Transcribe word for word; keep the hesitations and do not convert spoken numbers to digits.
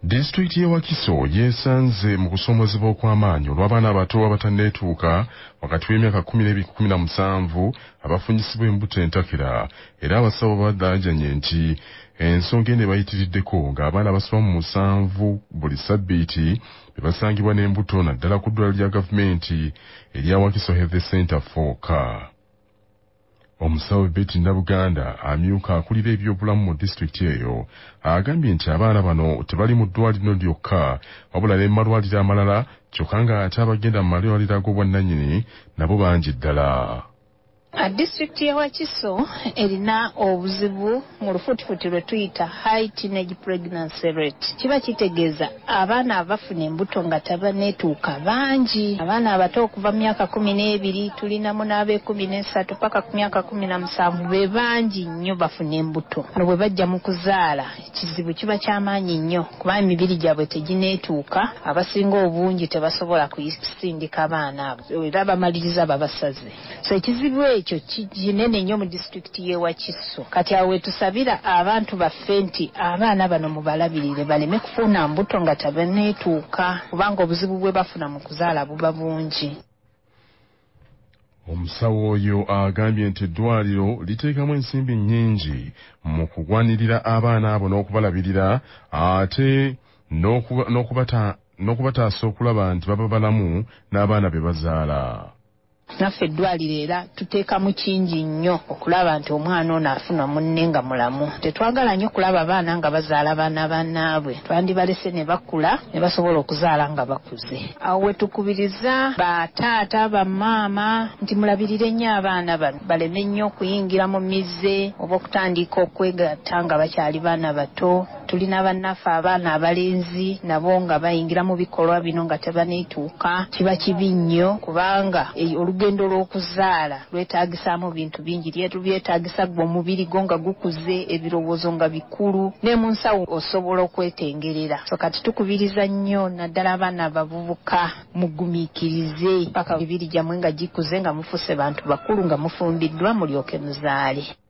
Disitulikiti y'e Wakiso yeesanze mu kusoomozebwa okw'amaanyi olw'abaana abato abatanneetuuka wakati w'emyaka kkumi n'ebiri kkumi na musanvu abafunyisibwa embuto entakera, era abasawo baddaajanye nti ensonga eno ebayitiriddeko ng'abaana basoba mu musanvu buli ssabbiiti be basangibwa n'embuto naddala ku ddwaliro lya gavumenti erya Wakiso Health Center Fooka. Omusawo Betty Nabuganda amyuka akulira ebyobulamu mu disitulikiti eyo agambye nti abaana bano tebali mu ddwaliro lyokka wabula ne mu malwaliro amalala, kyokka ng'ate abagenda mu malwaliro ag'obwannannyini nabo bangi ddala. Disitulikiti y'e Wakiso erina obuzibu mu lufuutifuuti lwe tuyita high teenage pregnancy rate. Kiba kitegeeza abaana abafuna embuto nga tabanneetuuka bangi. Abaana abato okuva mu myaka kkumi n'ebiri tulinamu n'ab'ekkumi n'essatu paka ku myaka kkumi na musanvu be bangi nnyo bafuna embuto. Ano bwe bajja mu kuzaala ekizibu kiba ky'amaanyi nnyo kuba emibiri gyabwe tegineetuuka, abasinga obungi tebasobola kuyisindika abaana abo era bamaliriza babasaze. So ekizibu ekyo kinene nnyo mu disitulikiti y'e Wakiso. Kati awo wetusabira abantu baffe nti abaana bano mubalabirire baleme kufuna mbuto nga tabanneetuuka kubanga obuzibu bwe bafuna mu kuzaala buba bungi. Omusawo oyo agambye nti eddwaliro liteekamu ensimbi nnyingi mu kugwanirira abaana abo n'okubalabirira ate n'okubataasa okulaba nti baba balamu n'abaana be bazaala. Naffe eddwaliro era tuteekamu kingi nnyo okulaba nti omwana ono afuna munne nga mulamu. Tetwagala nnyo kulaba abaana nga bazaala baana bannaabwe, twandibalese ne bakula ne basobola okuzaala nga bakuze. Awo we tukubiriza bataata bamaama nti mulabirire nnyo abaana bano baleme nnyo okuyingira mu mize oba okutandika okwegatta nga bakyali baana bato. Tulina bannaffe abaana abalenzi nabo nga bayingira mu bikolwa bino nga tebaneetuuka. Kiba kibi nnyo kubanga olugendo lw'okuzaala lwetaagisaamu bintu bingi. Byetaagisa gwe omubiri gwo nga gukuze, ebirowoozo nga bikulu, ne mu nsawo osobola okwetengerera. So kati tukubiriza nnyo naddala abaana abavubuka mugumiikirize paka emibiri gyammwe nga gikuze nga mufuse bantu bakulu nga mufumbiddwa mulyoke muzaale.